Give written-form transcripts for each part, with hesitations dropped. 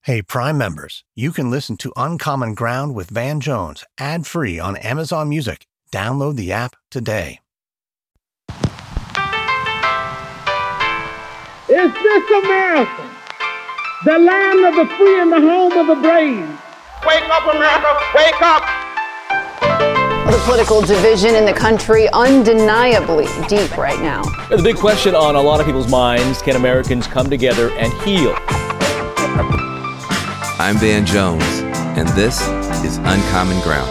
Hey, Prime members, you can listen to Uncommon Ground with Van Jones ad-free on Amazon Music. Download the app today. Is this America, the land of the free and the home of the brave? Wake up, America, wake up! The political division in the country undeniably deep right now. The big question on a lot of people's minds, can Americans come together and heal? I'm Van Jones, and this is Uncommon Ground.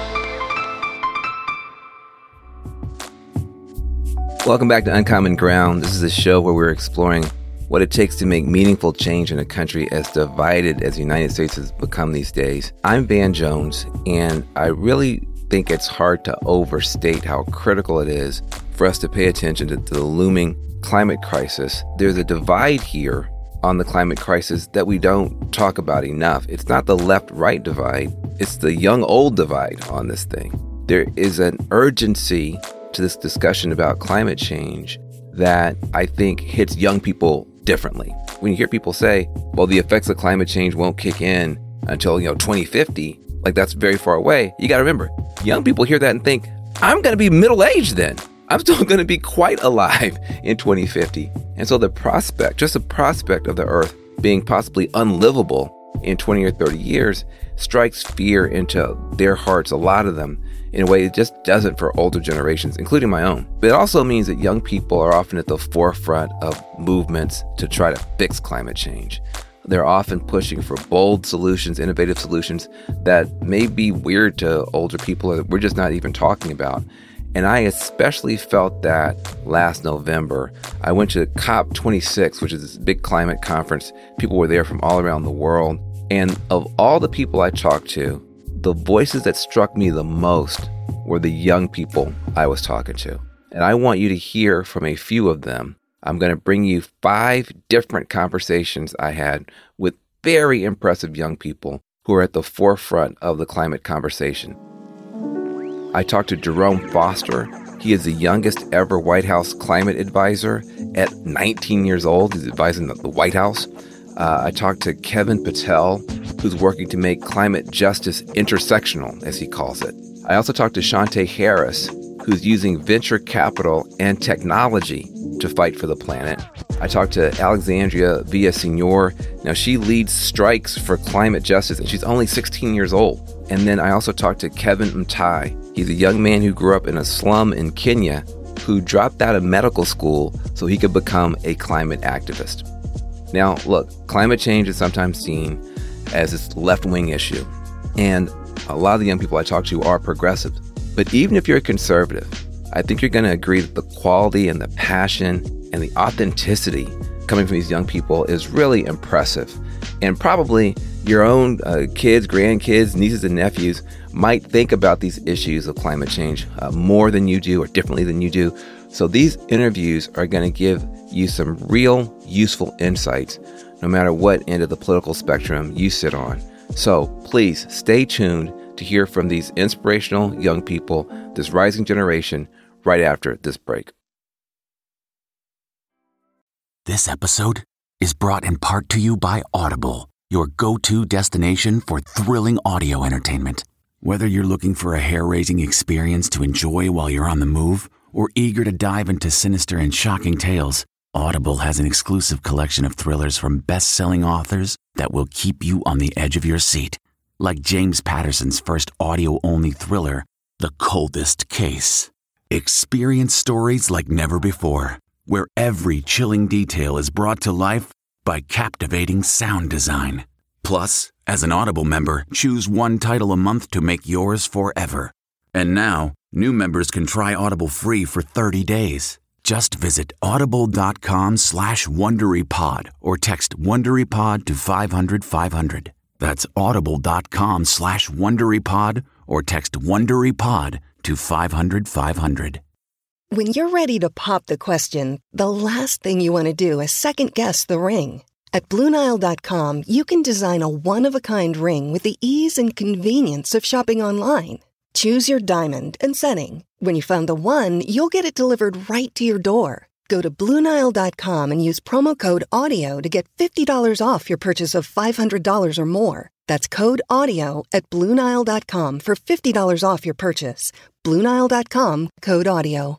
Welcome back to Uncommon Ground. This is a show where we're exploring what it takes to make meaningful change in a country as divided as the United States has become these days. I'm Van Jones, and I really think it's hard to overstate how critical it is for us to pay attention to the looming climate crisis. There's a divide here on the climate crisis that we don't talk about enough. It's not the left-right divide, it's the young-old divide on this thing. There is an urgency to this discussion about climate change that I think hits young people differently. When you hear people say, well, the effects of climate change won't kick in until, 2050, like that's very far away, you got to remember, young people hear that and think, I'm going to be middle-aged then. I'm still going to be quite alive in 2050. And so the prospect of the Earth being possibly unlivable in 20 or 30 years strikes fear into their hearts, a lot of them, in a way it just doesn't for older generations, including my own. But it also means that young people are often at the forefront of movements to try to fix climate change. They're often pushing for bold solutions, innovative solutions that may be weird to older people or we're just not even talking about. And I especially felt that last November. I went to COP26, which is this big climate conference. People were there from all around the world. And of all the people I talked to, the voices that struck me the most were the young people I was talking to. And I want you to hear from a few of them. I'm going to bring you 5 different conversations I had with very impressive young people who are at the forefront of the climate conversation. I talked to Jerome Foster. He is the youngest ever White House climate advisor at 19 years old. He's advising the White House. I talked to Kevin Patel, who's working to make climate justice intersectional, as he calls it. I also talked to Shantae Harris, who's using venture capital and technology to fight for the planet. I talked to Alexandria Villaseñor. Now, she leads strikes for climate justice, and she's only 16 years old. And then I also talked to Kevin Mtai. He's a young man who grew up in a slum in Kenya who dropped out of medical school so he could become a climate activist. Now, look, climate change is sometimes seen as this left-wing issue. And a lot of the young people I talk to are progressive. But even if you're a conservative, I think you're going to agree that the quality and the passion and the authenticity coming from these young people is really impressive. And probably your own kids, grandkids, nieces and nephews might think about these issues of climate change more than you do or differently than you do. So these interviews are going to give you some real useful insights, no matter what end of the political spectrum you sit on. So please stay tuned to hear from these inspirational young people, this rising generation, right after this break. This episode is brought in part to you by Audible, your go-to destination for thrilling audio entertainment. Whether you're looking for a hair-raising experience to enjoy while you're on the move or eager to dive into sinister and shocking tales, Audible has an exclusive collection of thrillers from best-selling authors that will keep you on the edge of your seat. Like James Patterson's first audio-only thriller, The Coldest Case. Experience stories like never before, where every chilling detail is brought to life by captivating sound design. Plus, as an Audible member, choose one title a month to make yours forever. And now, new members can try Audible free for 30 days. Just visit audible.com/WonderyPod or text WonderyPod to 500-500. That's audible.com/WonderyPod or text WonderyPod to 500-500. When you're ready to pop the question, the last thing you want to do is second-guess the ring. At BlueNile.com, you can design a one-of-a-kind ring with the ease and convenience of shopping online. Choose your diamond and setting. When you find the one, you'll get it delivered right to your door. Go to BlueNile.com and use promo code AUDIO to get $50 off your purchase of $500 or more. That's code AUDIO at BlueNile.com for $50 off your purchase. BlueNile.com, code AUDIO.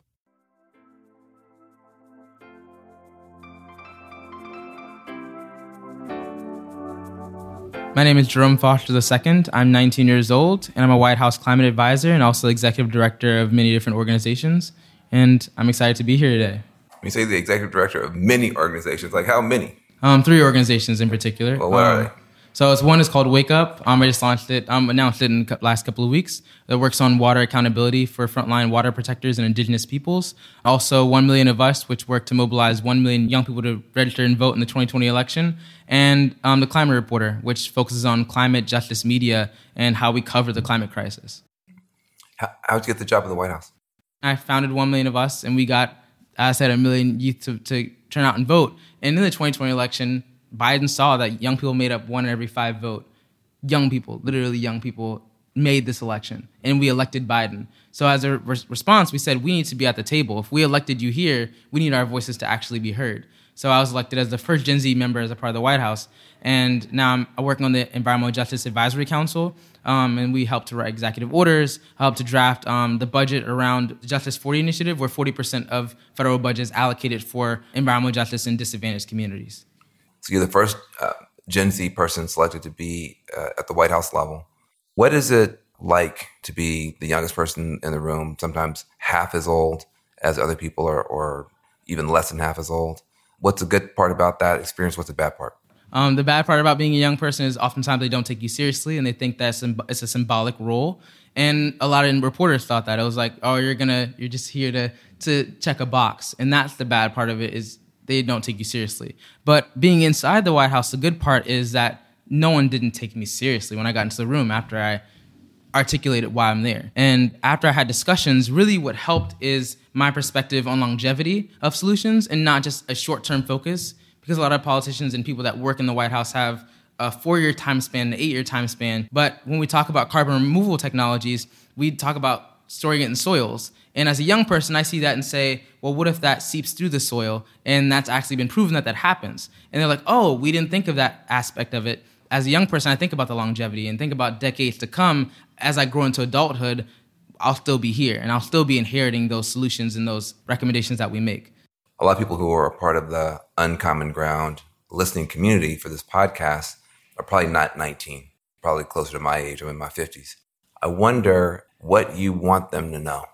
My name is Jerome Foster II. I'm 19 years old, and I'm a White House climate advisor and also executive director of many different organizations. And I'm excited to be here today. You say the executive director of many organizations. Like how many? 3 organizations in particular. Well, what are they? So one is called Wake Up. I just launched it, announced it in the last couple of weeks. It works on water accountability for frontline water protectors and indigenous peoples. Also, 1 Million of Us, which work to mobilize 1 million young people to register and vote in the 2020 election. And the Climate Reporter, which focuses on climate justice media and how we cover the climate crisis. How'd you get the job at the White House? I founded 1 Million of Us, and we got, as I said, 1 million youth to turn out and vote. And in the 2020 election, Biden saw that young people made up 1 in every 5 vote. Young people, literally young people, made this election, and we elected Biden. So as a response, we said, we need to be at the table. If we elected you here, we need our voices to actually be heard. So I was elected as the first Gen Z member as a part of the White House, and now I'm working on the Environmental Justice Advisory Council, and we help to write executive orders, help to draft the budget around the Justice 40 initiative, where 40% of federal budget is allocated for environmental justice in disadvantaged communities. So you're the first Gen Z person selected to be at the White House level. What is it like to be the youngest person in the room, sometimes half as old as other people or even less than half as old? What's the good part about that experience? What's the bad part? The bad part about being a young person is oftentimes they don't take you seriously and they think that it's a symbolic role. And a lot of reporters thought that. It was like, oh, you're just here to check a box. And that's the bad part of it, is they don't take you seriously. But being inside the White House, the good part is that no one didn't take me seriously when I got into the room after I articulated why I'm there. And after I had discussions, really what helped is my perspective on longevity of solutions and not just a short-term focus, because a lot of politicians and people that work in the White House have a 4-year time span, an 8-year time span. But when we talk about carbon removal technologies, we talk about storing it in soils. And as a young person, I see that and say, well, what if that seeps through the soil? And that's actually been proven that happens. And they're like, oh, we didn't think of that aspect of it. As a young person, I think about the longevity and think about decades to come. As I grow into adulthood, I'll still be here and I'll still be inheriting those solutions and those recommendations that we make. A lot of people who are a part of the Uncommon Ground listening community for this podcast are probably not 19, probably closer to my age. I'm in my 50s. I wonder what you want them to know.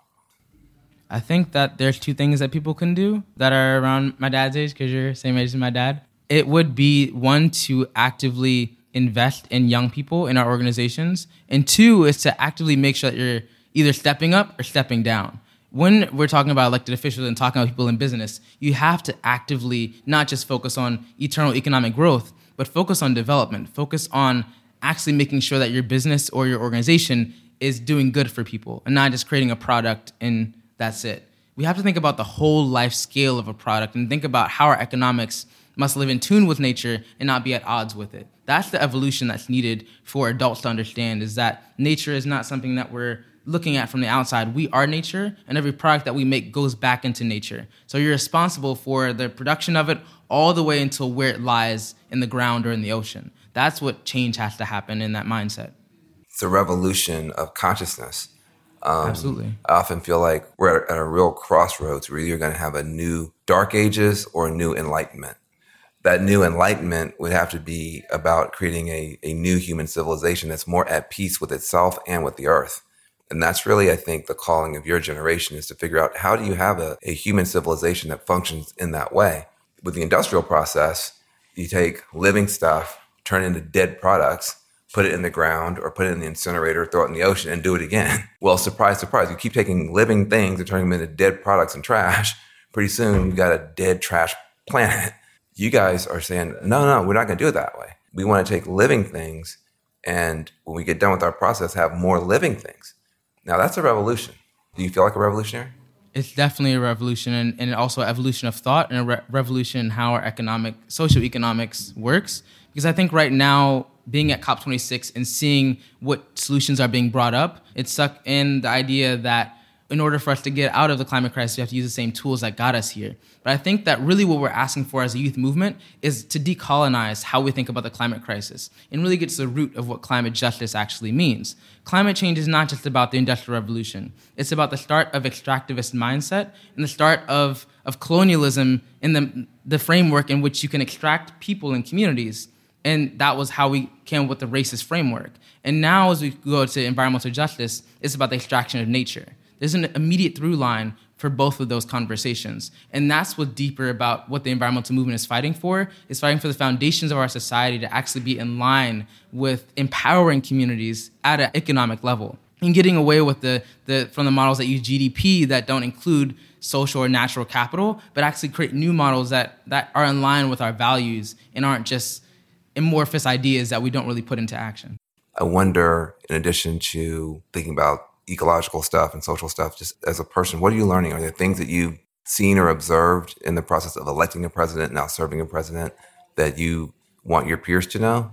I think that there's 2 things that people can do that are around my dad's age, because you're the same age as my dad. It would be, 1, to actively invest in young people in our organizations, and 2 is to actively make sure that you're either stepping up or stepping down. When we're talking about elected officials and talking about people in business, you have to actively not just focus on eternal economic growth, but focus on development, focus on actually making sure that your business or your organization is doing good for people and not just creating a product and that's it. We have to think about the whole life scale of a product and think about how our economics must live in tune with nature and not be at odds with it. That's the evolution that's needed for adults to understand, is that nature is not something that we're looking at from the outside. We are nature, and every product that we make goes back into nature. So you're responsible for the production of it all the way until where it lies in the ground or in the ocean. That's what change has to happen in that mindset. It's a revolution of consciousness. Absolutely. I often feel like we're at a real crossroads. We're either going to have a new dark ages or a new enlightenment. That new enlightenment would have to be about creating a new human civilization that's more at peace with itself and with the earth. And that's really, I think, the calling of your generation, is to figure out, how do you have a human civilization that functions in that way? With the industrial process, you take living stuff, turn it into dead products, put it in the ground or put it in the incinerator, throw it in the ocean and do it again. Well, surprise, surprise, you keep taking living things and turning them into dead products and trash. Pretty soon you've got a dead trash planet. You guys are saying, no, we're not going to do it that way. We want to take living things, and when we get done with our process, have more living things. Now that's a revolution. Do you feel like a revolutionary? It's definitely a revolution, and also an evolution of thought and a revolution in how our socioeconomics works. Because I think right now, being at COP26 and seeing what solutions are being brought up, it's stuck in the idea that in order for us to get out of the climate crisis, we have to use the same tools that got us here. But I think that really what we're asking for as a youth movement is to decolonize how we think about the climate crisis and really get to the root of what climate justice actually means. Climate change is not just about the Industrial Revolution. It's about the start of extractivist mindset and the start of colonialism in the framework in which you can extract people and communities. And that was how we came up with the racist framework. And now as we go to environmental justice, it's about the extraction of nature. There's an immediate through line for both of those conversations. And that's what's deeper about what the environmental movement is fighting for. It's fighting for the foundations of our society to actually be in line with empowering communities at an economic level and getting away with from the models that use GDP that don't include social or natural capital, but actually create new models that are in line with our values and aren't just amorphous ideas that we don't really put into action. I wonder, in addition to thinking about ecological stuff and social stuff, just as a person, what are you learning? Are there things that you've seen or observed in the process of electing a president, now serving a president, that you want your peers to know?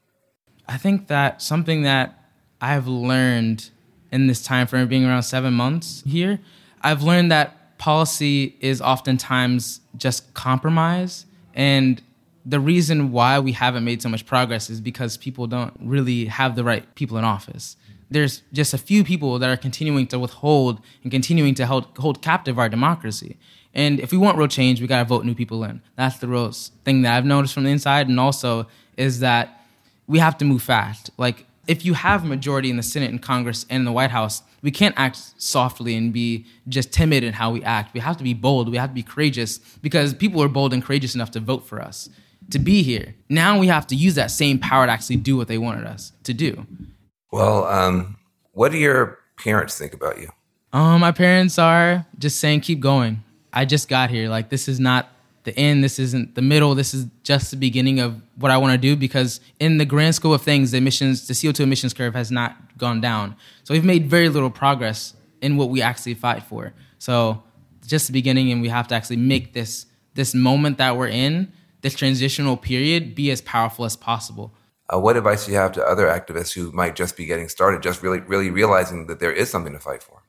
I think that something that I've learned in this time frame, being around 7 months here, I've learned that policy is oftentimes just compromise. And the reason why we haven't made so much progress is because people don't really have the right people in office. There's just a few people that are continuing to withhold and continuing to hold captive our democracy. And if we want real change, we got to vote new people in. That's the real thing that I've noticed from the inside. And also is that we have to move fast. Like, if you have a majority in the Senate and Congress and in the White House, we can't act softly and be just timid in how we act. We have to be bold. We have to be courageous because people are bold and courageous enough to vote for us, to be here. Now we have to use that same power to actually do what they wanted us to do. Well, what do your parents think about you? My parents are just saying, keep going. I just got here. Like, this is not the end. This isn't the middle. This is just the beginning of what I want to do, because in the grand scope of things, the CO2 emissions curve has not gone down. So we've made very little progress in what we actually fight for. So just the beginning, and we have to actually make this moment that we're in, this transitional period, be as powerful as possible. What advice do you have to other activists who might just be getting started, just really realizing that there is something to fight for?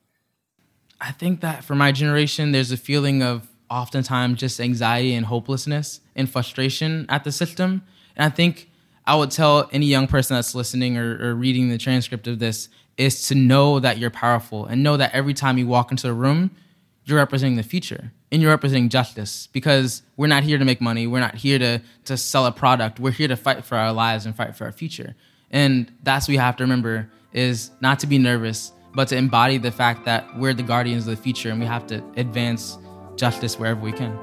I think that for my generation, there's a feeling of oftentimes just anxiety and hopelessness and frustration at the system. And I think I would tell any young person that's listening or reading the transcript of this is to know that you're powerful and know that every time you walk into a room, you're representing the future and you're representing justice, because we're not here to make money. We're not here to sell a product. We're here to fight for our lives and fight for our future. And that's what we have to remember, is not to be nervous, but to embody the fact that we're the guardians of the future and we have to advance justice wherever we can.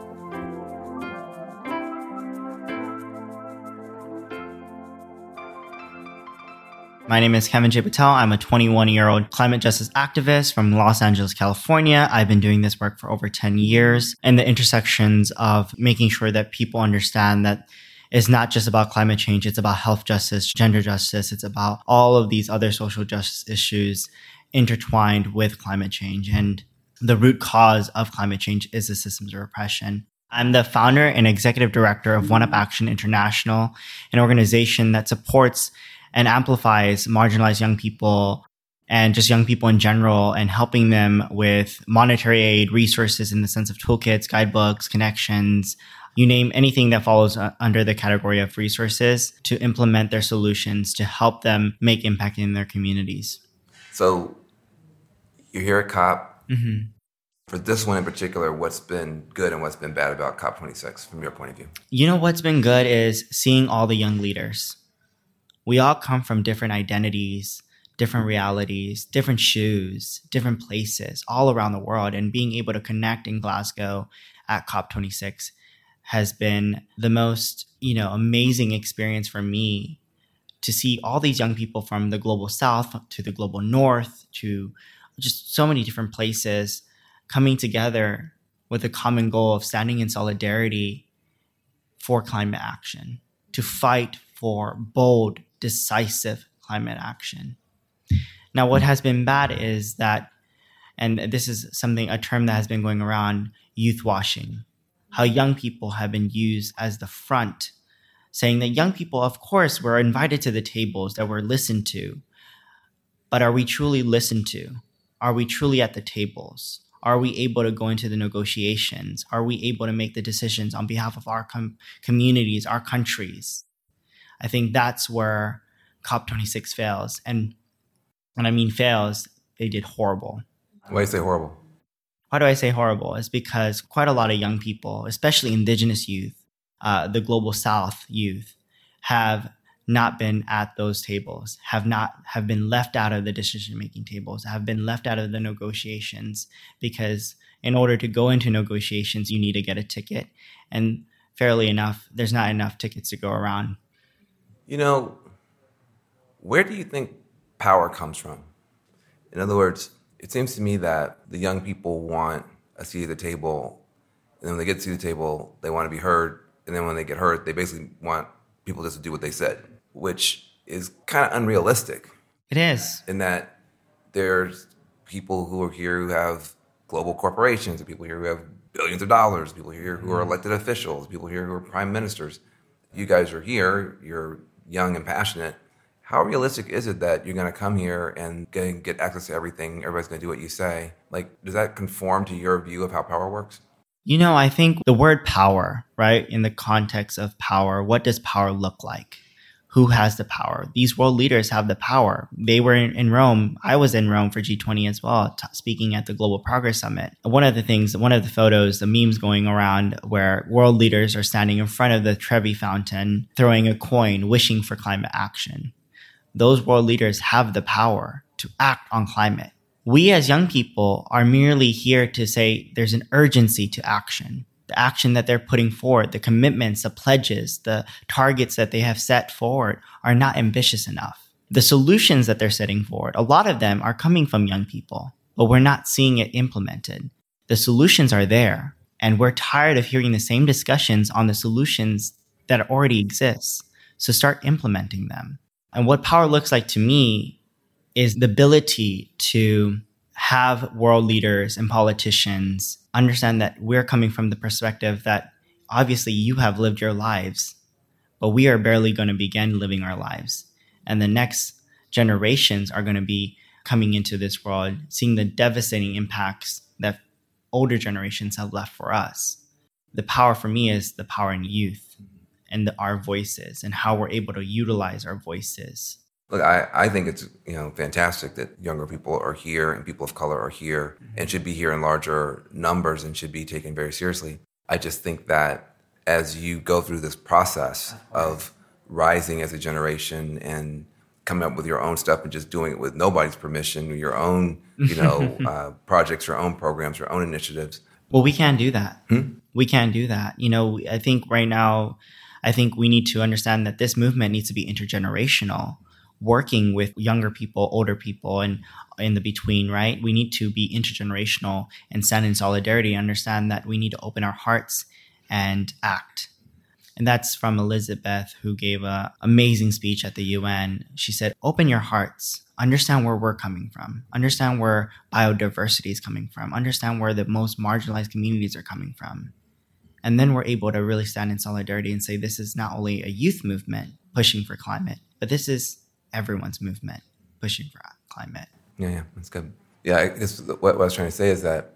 My name is Kevin J. Patel. I'm a 21-year-old climate justice activist from Los Angeles, California. I've been doing this work for over 10 years, and the intersections of making sure that people understand that it's not just about climate change. It's about health justice, gender justice. It's about all of these other social justice issues intertwined with climate change. And the root cause of climate change is the systems of oppression. I'm the founder and executive director of One Up Action International, an organization that supports and amplifies marginalized young people and just young people in general, and helping them with monetary aid, resources in the sense of toolkits, guidebooks, connections, you name anything that falls under the category of resources, to implement their solutions to help them make impact in their communities. So you're here at COP. Mm-hmm. For this one in particular, what's been good and what's been bad about COP26 from your point of view? You know, what's been good is seeing all the young leaders. We all come from different identities, different realities, different shoes, different places all around the world. And being able to connect in Glasgow at COP26 has been the most, amazing experience for me, to see all these young people from the global south to the global north to just so many different places coming together with a common goal of standing in solidarity for climate action, to fight for bold, decisive climate action. Now, what has been bad is that, and this is a term that has been going around, youth washing, how young people have been used as the front, saying that young people, of course, were invited to the tables, that were listened to, but are we truly listened to? Are we truly at the tables? Are we able to go into the negotiations? Are we able to make the decisions on behalf of our communities, our countries? I think that's where COP26 fails. And when I mean fails, they did horrible. Why do you say horrible? Why do I say horrible? It's because quite a lot of young people, especially indigenous youth, the global South youth, have not been at those tables, have been left out of the decision-making tables, have been left out of the negotiations, because in order to go into negotiations, you need to get a ticket. And fairly enough, there's not enough tickets to go around. You know, where do you think power comes from? In other words, it seems to me that the young people want a seat at the table, and then when they get to the table, they want to be heard, and then when they get heard, they basically want people just to do what they said, which is kind of unrealistic. It is. In that there's people who are here who have global corporations, people here who have billions of dollars, people here who are elected officials, people here who are prime ministers. You guys are here, you're young and passionate. How realistic is it that you're going to come here and get access to everything, everybody's going to do what you say? Like, does that conform to your view of how power works? You know, I think the word power, right, in the context of power, what does power look like? Who has the power? These world leaders have the power. They were in Rome. I was in Rome for G20 as well, speaking at the Global Progress Summit. One of the photos, the memes going around where world leaders are standing in front of the Trevi Fountain, throwing a coin, wishing for climate action. Those world leaders have the power to act on climate. We as young people are merely here to say there's an urgency to action. The action that they're putting forward, the commitments, the pledges, the targets that they have set forward are not ambitious enough. The solutions that they're setting forward, a lot of them are coming from young people, but we're not seeing it implemented. The solutions are there, and we're tired of hearing the same discussions on the solutions that already exist. So start implementing them. And what power looks like to me is the ability to have world leaders and politicians understand that we're coming from the perspective that obviously you have lived your lives, but we are barely going to begin living our lives. And the next generations are going to be coming into this world, seeing the devastating impacts that older generations have left for us. The power for me is the power in youth and our voices and how we're able to utilize our voices. Look, I think it's fantastic that younger people are here and people of color are here and should be here in larger numbers and should be taken very seriously. I just think that as you go through this process of rising as a generation and coming up with your own stuff and just doing it with nobody's permission, your own projects, your own programs, your own initiatives. Well, we can't do that. We can't do that. I think right now, we need to understand that this movement needs to be intergenerational. Working with younger people, older people, and in the between, right? We need to be intergenerational and stand in solidarity, understand that we need to open our hearts and act. And that's from Elizabeth, who gave an amazing speech at the UN. She said, open your hearts, understand where we're coming from, understand where biodiversity is coming from, understand where the most marginalized communities are coming from. And then we're able to really stand in solidarity and say, this is not only a youth movement pushing for climate, but this is everyone's movement pushing for climate. Yeah, that's good. Yeah, I guess what I was trying to say is that,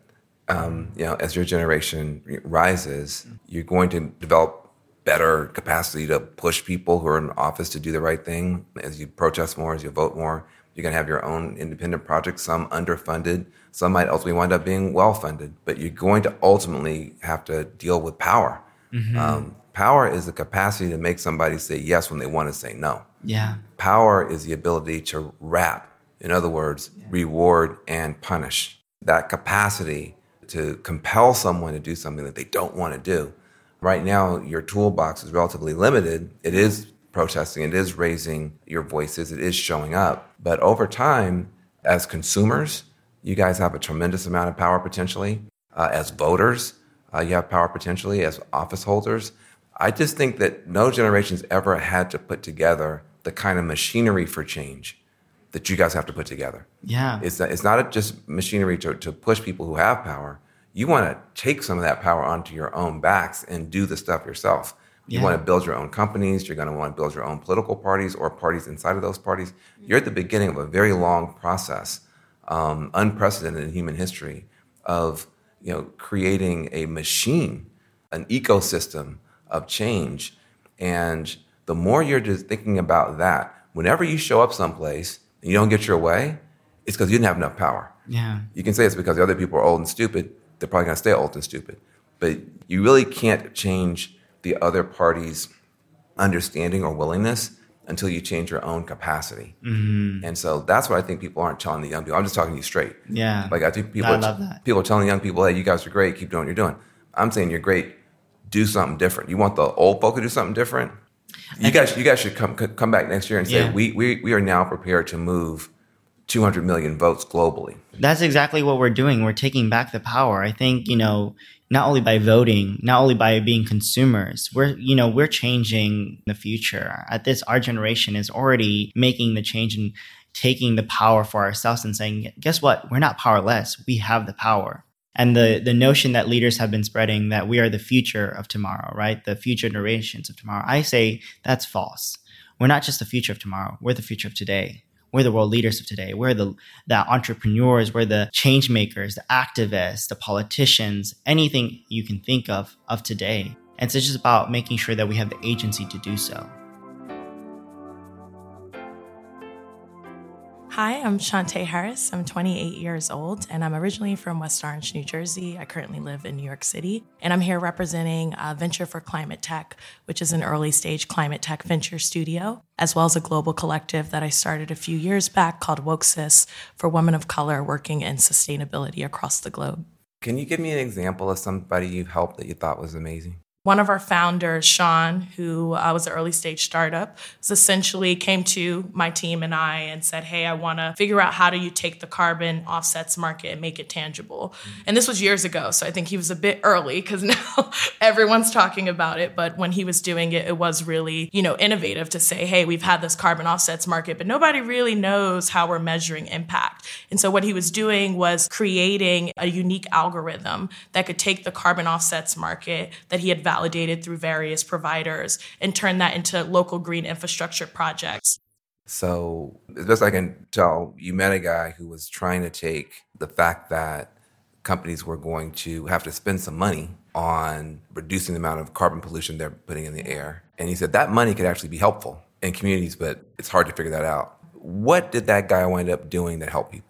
as your generation rises, you're going to develop better capacity to push people who are in office to do the right thing. As you protest more, as you vote more, you're going to have your own independent projects, some underfunded, some might ultimately wind up being well-funded, but you're going to ultimately have to deal with power. Mm-hmm. Power is the capacity to make somebody say yes when they want to say no. Yeah. Power is the ability to wrap, in other words, reward and punish. That capacity to compel someone to do something that they don't want to do. Right now, your toolbox is relatively limited. It is protesting, it is raising your voices, it is showing up. But over time, as consumers, you guys have a tremendous amount of power potentially. As voters, you have power potentially. As office holders, I just think that no generation's ever had to put together the kind of machinery for change that you guys have to put together. Yeah. It's not just machinery to push people who have power. You want to take some of that power onto your own backs and do the stuff yourself. You want to build your own companies. You're going to want to build your own political parties or parties inside of those parties. You're at the beginning of a very long process unprecedented in human history of, creating a machine, an ecosystem of change. And the more you're just thinking about that, whenever you show up someplace and you don't get your way, it's because you didn't have enough power. Yeah. You can say it's because the other people are old and stupid. They're probably going to stay old and stupid. But you really can't change the other party's understanding or willingness until you change your own capacity. Mm-hmm. And so that's what I think people aren't telling the young people. I'm just talking to you straight. Yeah. Like I think people are telling young people, hey, you guys are great, keep doing what you're doing. I'm saying you're great, do something different. You want the old folk to do something different? You guys should come back next year and say, we are now prepared to move 200 million votes globally. That's exactly what we're doing. We're taking back the power. I think, not only by voting, not only by being consumers, we're changing the future. Our generation is already making the change and taking the power for ourselves and saying, guess what? We're not powerless. We have the power. And the notion that leaders have been spreading that we are the future of tomorrow, right? The future generations of tomorrow. I say that's false. We're not just the future of tomorrow. We're the future of today. We're the world leaders of today. We're the entrepreneurs. We're the change makers, the activists, the politicians, anything you can think of today. And so it's just about making sure that we have the agency to do so. Hi, I'm Shantae Harris. I'm 28 years old, and I'm originally from West Orange, New Jersey. I currently live in New York City, and I'm here representing Venture for Climate Tech, which is an early-stage climate tech venture studio, as well as a global collective that I started a few years back called WokeSis for women of color working in sustainability across the globe. Can you give me an example of somebody you helped that you thought was amazing? One of our founders, Sean, who was an early stage startup, essentially came to my team and I and said, hey, I want to figure out how do you take the carbon offsets market and make it tangible. Mm-hmm. And this was years ago, so I think he was a bit early because now everyone's talking about it. But when he was doing it, it was really, innovative to say, hey, we've had this carbon offsets market, but nobody really knows how we're measuring impact. And so what he was doing was creating a unique algorithm that could take the carbon offsets market that he had validated through various providers and turn that into local green infrastructure projects. So as best I can tell, you met a guy who was trying to take the fact that companies were going to have to spend some money on reducing the amount of carbon pollution they're putting in the air. And he said that money could actually be helpful in communities, but it's hard to figure that out. What did that guy wind up doing that helped people?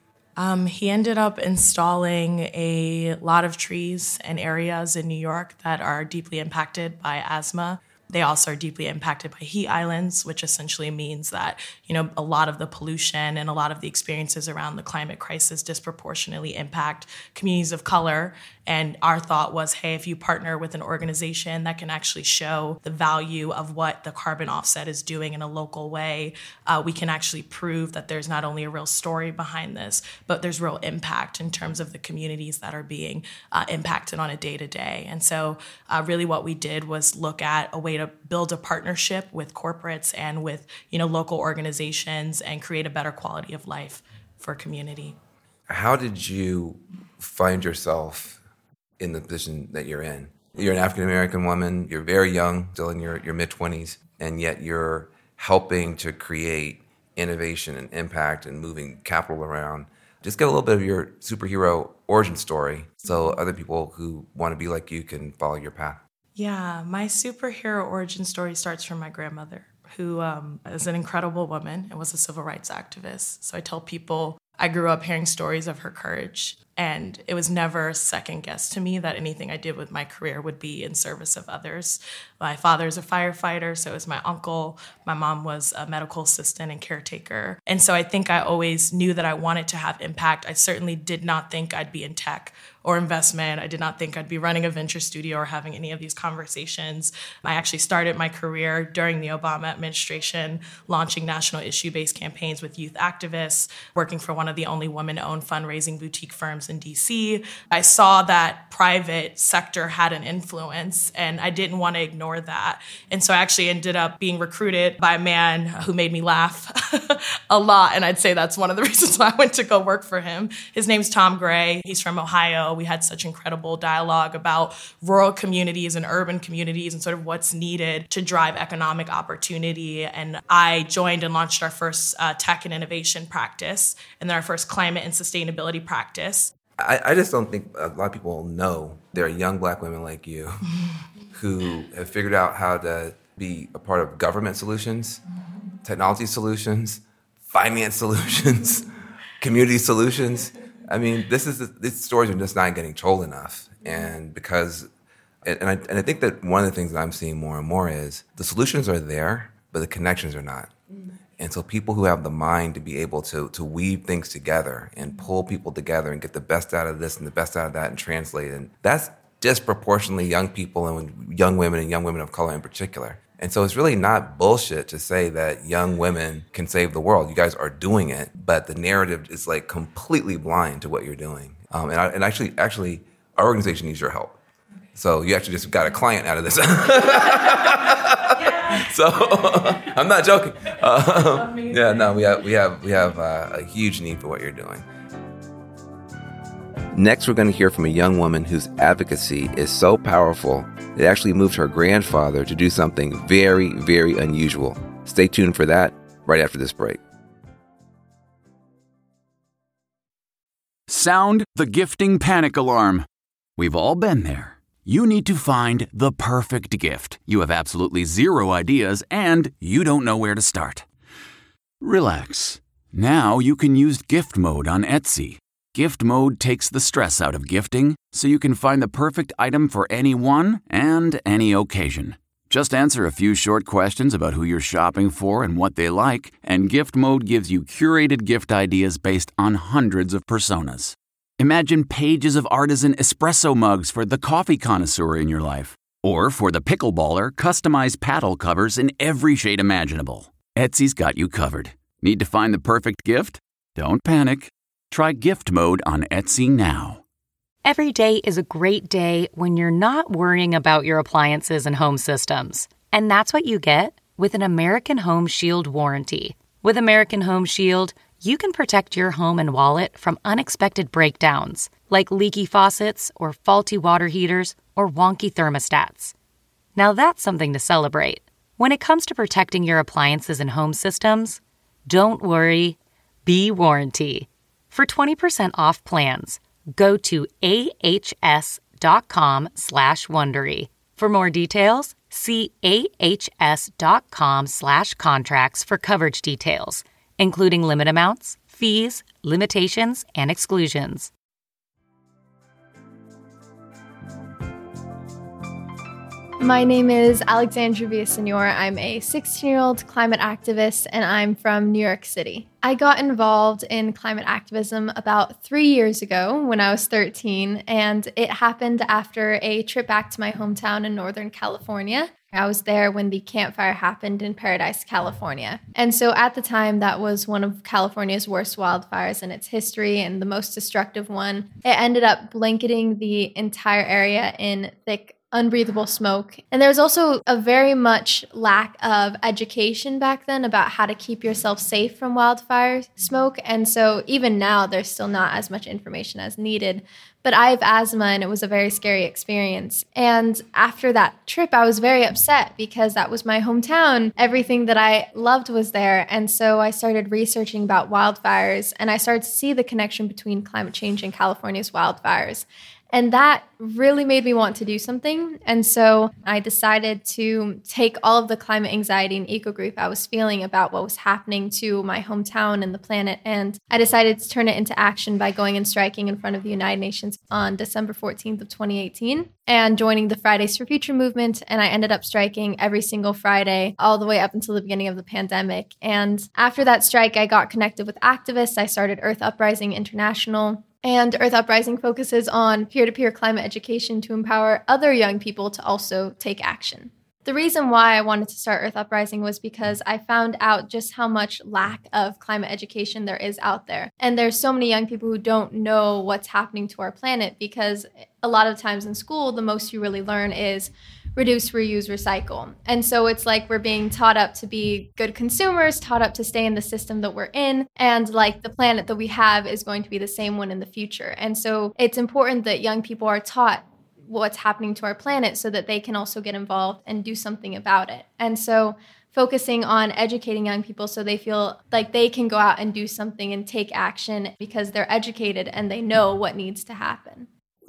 He ended up installing a lot of trees in areas in New York that are deeply impacted by asthma. They also are deeply impacted by heat islands, which essentially means that, a lot of the pollution and a lot of the experiences around the climate crisis disproportionately impact communities of color. And our thought was, hey, if you partner with an organization that can actually show the value of what the carbon offset is doing in a local way, we can actually prove that there's not only a real story behind this, but there's real impact in terms of the communities that are being impacted on a day-to-day. And so really what we did was look at a way to build a partnership with corporates and with, local organizations and create a better quality of life for community. How did you find yourself in the position that you're in? You're an African-American woman, you're very young, still in your mid-20s, and yet you're helping to create innovation and impact and moving capital around. Just get a little bit of your superhero origin story so other people who want to be like you can follow your path. Yeah, my superhero origin story starts from my grandmother, who is an incredible woman and was a civil rights activist. So I tell people I grew up hearing stories of her courage, and it was never second guessed to me that anything I did with my career would be in service of others. My father's a firefighter, so is my uncle. My mom was a medical assistant and caretaker. And so I think I always knew that I wanted to have impact. I certainly did not think I'd be in tech or investment. I did not think I'd be running a venture studio or having any of these conversations. I actually started my career during the Obama administration, launching national issue-based campaigns with youth activists, working for one of the only women-owned fundraising boutique firms in DC. I saw that private sector had an influence, and I didn't want to ignore that. And so I actually ended up being recruited by a man who made me laugh a lot. And I'd say that's one of the reasons why I went to go work for him. His name's Tom Gray. He's from Ohio. We had such incredible dialogue about rural communities and urban communities and sort of what's needed to drive economic opportunity. And I joined and launched our first tech and innovation practice, and then our first climate and sustainability practice. I just don't think a lot of people know there are young Black women like you who have figured out how to be a part of government solutions, technology solutions, finance solutions, community solutions. I mean, these stories are just not getting told enough. And I think that one of the things that I'm seeing more and more is the solutions are there, but the connections are not. And so people who have the mind to be able to weave things together and pull people together and get the best out of this and the best out of that and translate, and that's disproportionately young people and young women of color in particular. And so it's really not bullshit to say that young women can save the world. You guys are doing it, but the narrative is like completely blind to what you're doing. And actually, our organization needs your help. So you actually just got a client out of this. So I'm not joking. We have a huge need for what you're doing. Next, we're going to hear from a young woman whose advocacy is so powerful it actually moved her grandfather to do something very, very unusual. Stay tuned for that right after this break. Sound the gifting panic alarm. We've all been there. You need to find the perfect gift. You have absolutely zero ideas and you don't know where to start. Relax. Now you can use gift mode on Etsy. Gift mode takes the stress out of gifting, so you can find the perfect item for anyone and any occasion. Just answer a few short questions about who you're shopping for and what they like, and gift mode gives you curated gift ideas based on hundreds of personas. Imagine pages of artisan espresso mugs for the coffee connoisseur in your life. Or for the pickleballer, customized paddle covers in every shade imaginable. Etsy's got you covered. Need to find the perfect gift? Don't panic. Try gift mode on Etsy now. Every day is a great day when you're not worrying about your appliances and home systems. And that's what you get with an American Home Shield warranty. With American Home Shield, you can protect your home and wallet from unexpected breakdowns, like leaky faucets or faulty water heaters or wonky thermostats. Now that's something to celebrate. When it comes to protecting your appliances and home systems, don't worry, be warranty. For 20% off plans, go to ahs.com/Wondery. For more details, see ahs.com/contracts for coverage details, including limit amounts, fees, limitations, and exclusions. My name is Alexandra Villasenor. I'm a 16-year-old climate activist, and I'm from New York City. I got involved in climate activism about 3 years ago when I was 13, and it happened after a trip back to my hometown in Northern California. I was there when the Camp Fire happened in Paradise, California. And so at the time, that was one of California's worst wildfires in its history and the most destructive one. It ended up blanketing the entire area in thick, unbreathable smoke. And there was also a very much lack of education back then about how to keep yourself safe from wildfire smoke. And so even now, there's still not as much information as needed. But I have asthma, and it was a very scary experience. And after that trip, I was very upset because that was my hometown. Everything that I loved was there. And so I started researching about wildfires, and I started to see the connection between climate change and California's wildfires. And that really made me want to do something. And so I decided to take all of the climate anxiety and eco grief I was feeling about what was happening to my hometown and the planet. And I decided to turn it into action by going and striking in front of the United Nations on December 14th of 2018 and joining the Fridays for Future movement. And I ended up striking every single Friday all the way up until the beginning of the pandemic. And after that strike, I got connected with activists. I started Earth Uprising International. And Earth Uprising focuses on peer-to-peer climate education to empower other young people to also take action. The reason why I wanted to start Earth Uprising was because I found out just how much lack of climate education there is out there. And there's so many young people who don't know what's happening to our planet because a lot of times in school, the most you really learn is reduce, reuse, recycle. And so it's like we're being taught up to be good consumers, taught up to stay in the system that we're in. And like the planet that we have is going to be the same one in the future. And so it's important that young people are taught what's happening to our planet so that they can also get involved and do something about it. And so focusing on educating young people so they feel like they can go out and do something and take action because they're educated and they know what needs to happen.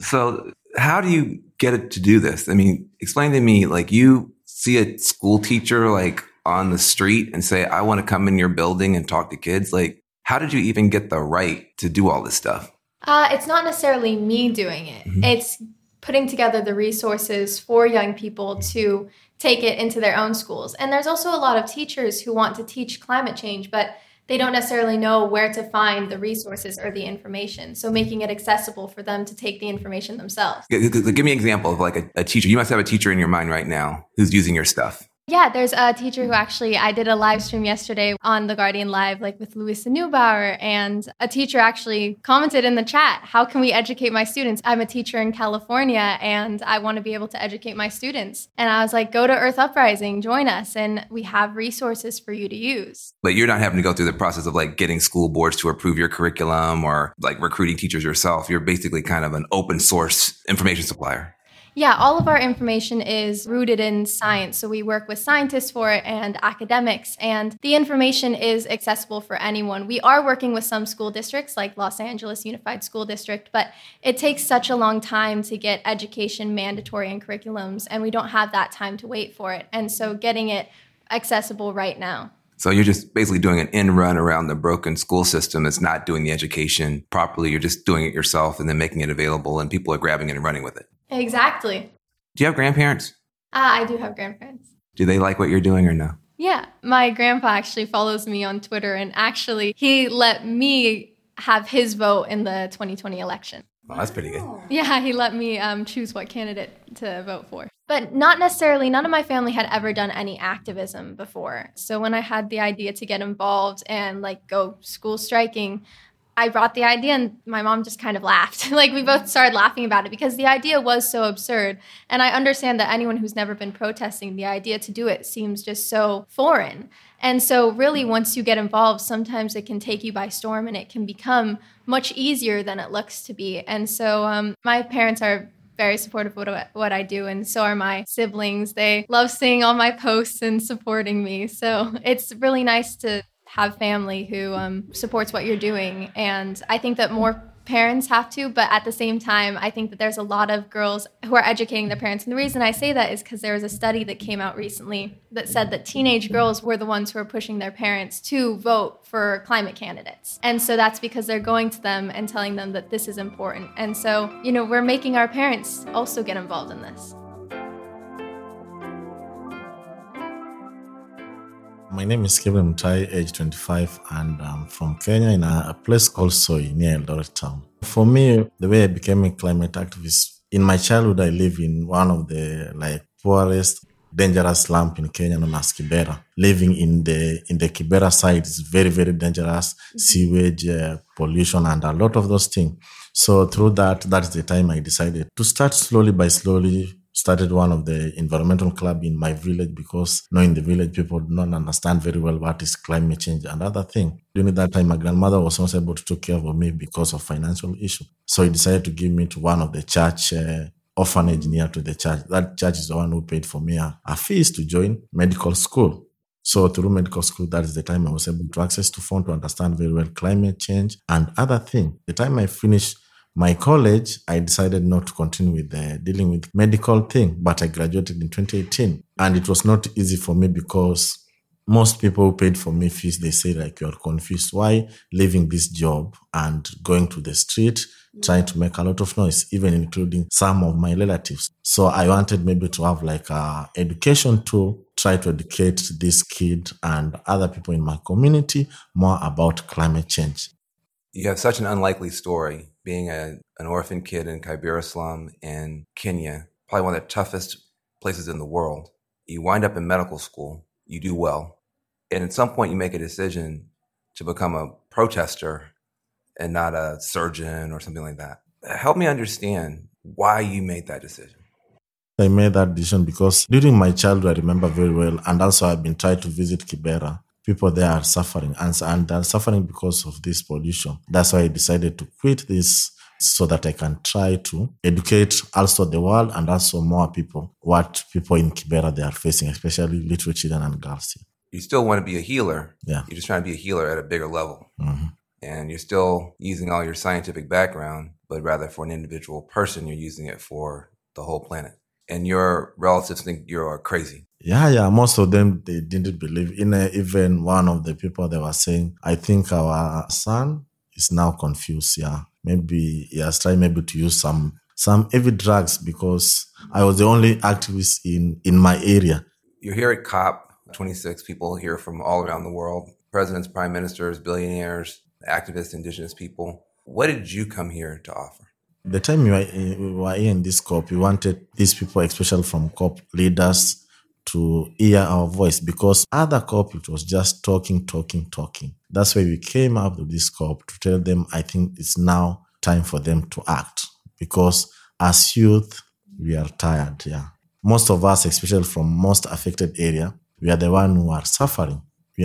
So how do you get it to do this? I mean, explain to me, like you see a school teacher like on the street and say, I want to come in your building and talk to kids. Like, how did you even get the right to do all this stuff? It's not necessarily me doing it. Mm-hmm. It's putting together the resources for young people to take it into their own schools. And there's also a lot of teachers who want to teach climate change, but they don't necessarily know where to find the resources or the information. So making it accessible for them to take the information themselves. Give me an example of like a teacher. You must have a teacher in your mind right now who's using your stuff. Yeah, there's a teacher who I did a live stream yesterday on The Guardian Live, like with Louisa Neubauer, and a teacher actually commented in the chat, how can we educate my students? I'm a teacher in California and I want to be able to educate my students. And I was like, go to Earth Uprising, join us, and we have resources for you to use. But you're not having to go through the process of like getting school boards to approve your curriculum or like recruiting teachers yourself. You're basically kind of an open source information supplier. Yeah, all of our information is rooted in science. So we work with scientists for it and academics, and the information is accessible for anyone. We are working with some school districts like Los Angeles Unified School District, but it takes such a long time to get education mandatory in curriculums, and we don't have that time to wait for it. And so getting it accessible right now. So you're just basically doing an end run around the broken school system. It's not doing the education properly. You're just doing it yourself and then making it available, and people are grabbing it and running with it. Exactly. Do you have grandparents? I do have grandparents. Do they like what you're doing or no? Yeah. My grandpa actually follows me on Twitter, and actually he let me have his vote in the 2020 election. Well, that's pretty good. Yeah, he let me choose what candidate to vote for. But not necessarily, none of my family had ever done any activism before. So when I had the idea to get involved and like go school striking, I brought the idea and my mom just kind of laughed. Like we both started laughing about it because the idea was so absurd. And I understand that anyone who's never been protesting, the idea to do it seems just so foreign. And so really once you get involved, sometimes it can take you by storm and it can become much easier than it looks to be. And so my parents are very supportive of what I do, and so are my siblings. They love seeing all my posts and supporting me. So it's really nice to have family who supports what you're doing. And I think that more parents have to, but at the same time, I think that there's a lot of girls who are educating their parents. And the reason I say that is because there was a study that came out recently that said that teenage girls were the ones who are pushing their parents to vote for climate candidates. And so that's because they're going to them and telling them that this is important. And so, we're making our parents also get involved in this. My name is Kevin Mutai, age 25, and I'm from Kenya in a place called Soi, near Eldoret town. For me, the way I became a climate activist, in my childhood, I lived in one of the poorest, dangerous slum in Kenya known as Kibera. Living in the Kibera side is very, very dangerous, sewage, pollution, and a lot of those things. So through that's the time I decided to start slowly by slowly. Started one of the environmental club in my village because in the village people do not understand very well what is climate change and other thing. During that time, my grandmother was not able to take care of me because of financial issue. So he decided to give me to one of the church orphanage near to the church. That church is the one who paid for me a fees to join medical school. So through medical school, that is the time I was able to access to phone to understand very well climate change and other thing. The time I finished my college, I decided not to continue with dealing with medical thing, but I graduated in 2018. And it was not easy for me because most people who paid for me fees, they say you are confused. Why leaving this job and going to the street, trying to make a lot of noise, even including some of my relatives. So I wanted maybe to have a education tool, try to educate this kid and other people in my community more about climate change. You have such an unlikely story, being an orphan kid in Kibera slum in Kenya, probably one of the toughest places in the world. You wind up in medical school, you do well, and at some point you make a decision to become a protester and not a surgeon or something like that. Help me understand why you made that decision. I made that decision because during my childhood, I remember very well, and also I've been trying to visit Kibera. People there are suffering, and they're suffering because of this pollution. That's why I decided to quit this so that I can try to educate also the world and also more people, what people in Kibera they are facing, especially little children and girls. You still want to be a healer. Yeah. You're just trying to be a healer at a bigger level. Mm-hmm. And you're still using all your scientific background, but rather for an individual person, you're using it for the whole planet. And your relatives think you're crazy. Yeah. Most of them, they didn't believe. Even one of the people, they were saying, I think our son is now confused. Yeah. Maybe he has tried to use some heavy drugs because I was the only activist in my area. You're here at COP26, people here from all around the world, presidents, prime ministers, billionaires, activists, indigenous people. What did you come here to offer? The time we were here in this COP, we wanted these people, especially from COP leaders, to hear our voice because other COP, it was just talking. That's why we came up to this COP to tell them, I think it's now time for them to act because as youth, we are tired. Yeah, most of us, especially from most affected area, we are the one who are suffering.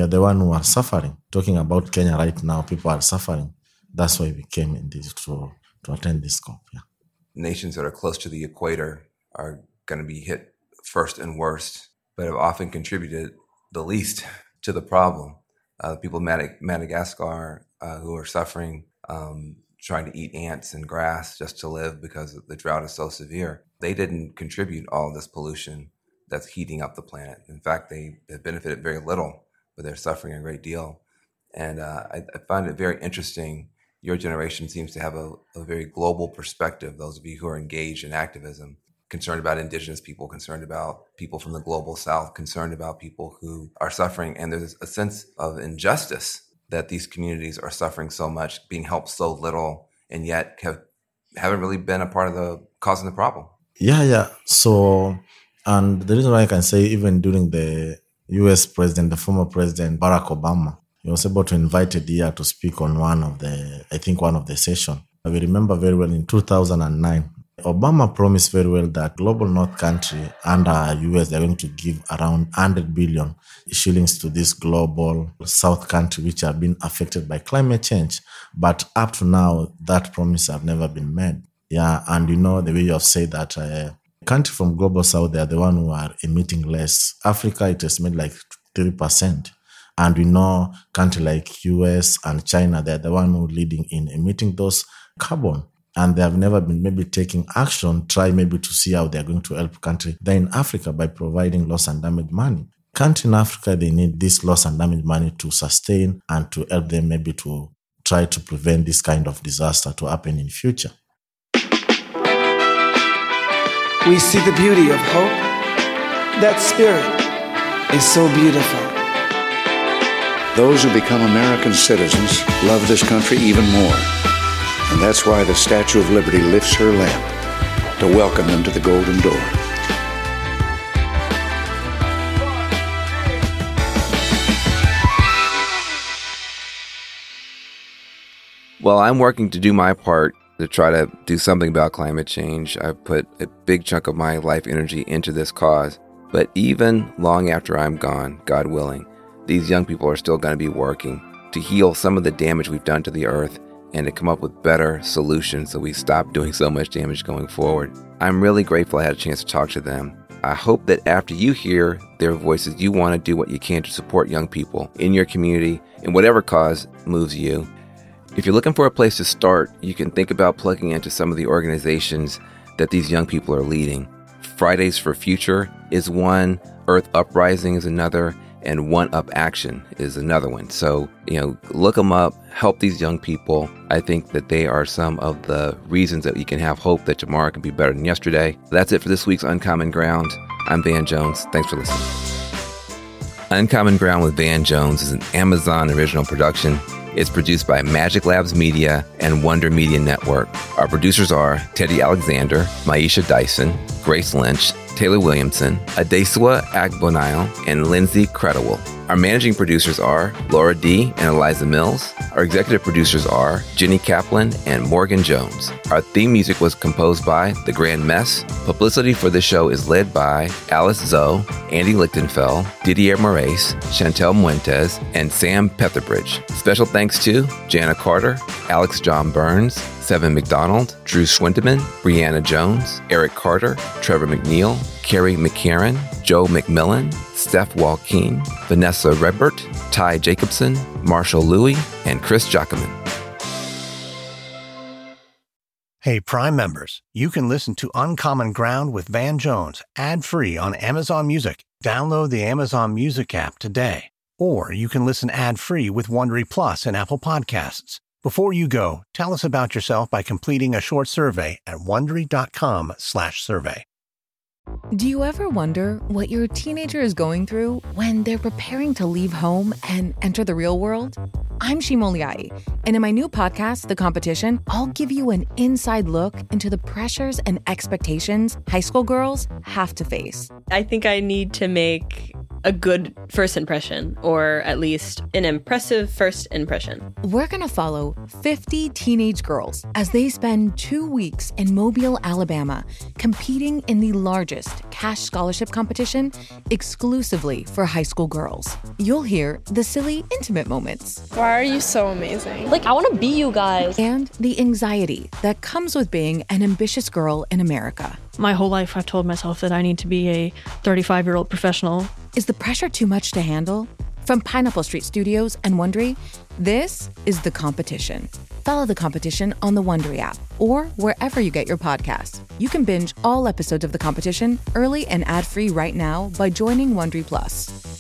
Talking about Kenya right now, people are suffering. That's why we came in this to attend this COP. Yeah. Nations that are close to the equator are going to be hit first and worst, but have often contributed the least to the problem. People in Madagascar who are suffering, trying to eat ants and grass just to live because the drought is so severe. They didn't contribute all of this pollution that's heating up the planet. In fact, they have benefited very little, but they're suffering a great deal. And I find it very interesting. Your generation seems to have a very global perspective, those of you who are engaged in activism, concerned about indigenous people, concerned about people from the global south, concerned about people who are suffering. And there's a sense of injustice that these communities are suffering so much, being helped so little, and yet haven't really been a part of the causing the problem. Yeah. So, and the reason why I can say even during the US president, the former president, Barack Obama, he was able to invite Edia to speak on one of the sessions. I remember very well in 2009, Obama promised very well that global north country under US, they're going to give around 100 billion shillings to this global south country, which have been affected by climate change. But up to now, that promise have never been made. Yeah, and the way you have said that country from global south, they are the one who are emitting less. Africa, it has made like 3%. And we know countries like US and China, they're the one who are leading in emitting those carbon. And they have never been maybe taking action, try maybe to see how they're going to help country there in Africa by providing loss and damage money. Country in Africa, they need this loss and damage money to sustain and to help them maybe to try to prevent this kind of disaster to happen in future. We see the beauty of hope. That spirit is so beautiful. Those who become American citizens love this country even more. And that's why the Statue of Liberty lifts her lamp to welcome them to the Golden Door. Well, I'm working to do my part to try to do something about climate change. I've put a big chunk of my life energy into this cause. But even long after I'm gone, God willing, these young people are still going to be working to heal some of the damage we've done to the earth and to come up with better solutions so we stop doing so much damage going forward. I'm really grateful I had a chance to talk to them. I hope that after you hear their voices, you want to do what you can to support young people in your community in whatever cause moves you. If you're looking for a place to start, you can think about plugging into some of the organizations that these young people are leading. Fridays for Future is one, Earth Uprising is another, and One Up Action is another one. So, look them up, help these young people. I think that they are some of the reasons that you can have hope that tomorrow can be better than yesterday. That's it for this week's Uncommon Ground. I'm Van Jones. Thanks for listening. Uncommon Ground with Van Jones is an Amazon original production. It's produced by Magic Labs Media and Wonder Media Network. Our producers are Teddy Alexander, Maisha Dyson, Grace Lynch, Taylor Williamson, Adesua Agbonile, and Lindsay Credible. Our managing producers are Laura D. and Eliza Mills. Our executive producers are Jenny Kaplan and Morgan Jones. Our theme music was composed by The Grand Mess. Publicity for this show is led by Alice Zoe, Andy Lichtenfeld, Didier Moraes, Chantel Muentes, and Sam Petherbridge. Special thanks to Jana Carter, Alex John Burns, Seven McDonald, Drew Schwindeman, Brianna Jones, Eric Carter, Trevor McNeil, Carrie McCarran, Joe McMillan, Steph Walkeen, Vanessa Redbert, Ty Jacobson, Marshall Louie, and Chris Jockerman. Hey, Prime members, you can listen to Uncommon Ground with Van Jones ad-free on Amazon Music. Download the Amazon Music app today. Or you can listen ad-free with Wondery Plus and Apple Podcasts. Before you go, tell us about yourself by completing a short survey at Wondery.com/survey. Do you ever wonder what your teenager is going through when they're preparing to leave home and enter the real world? I'm Shima Oliai, and in my new podcast, The Competition, I'll give you an inside look into the pressures and expectations high school girls have to face. I think I need to make a good first impression, or at least an impressive first impression. We're going to follow 50 teenage girls as they spend 2 weeks in Mobile, Alabama, competing in the largest cash scholarship competition exclusively for high school girls. You'll hear the silly, intimate moments. Why are you so amazing? Like, I want to be you guys. And the anxiety that comes with being an ambitious girl in America. My whole life, I've told myself that I need to be a 35-year-old professional. Is the pressure too much to handle? From Pineapple Street Studios and Wondery, this is The Competition. Follow The Competition on the Wondery app or wherever you get your podcasts. You can binge all episodes of The Competition early and ad-free right now by joining Wondery Plus.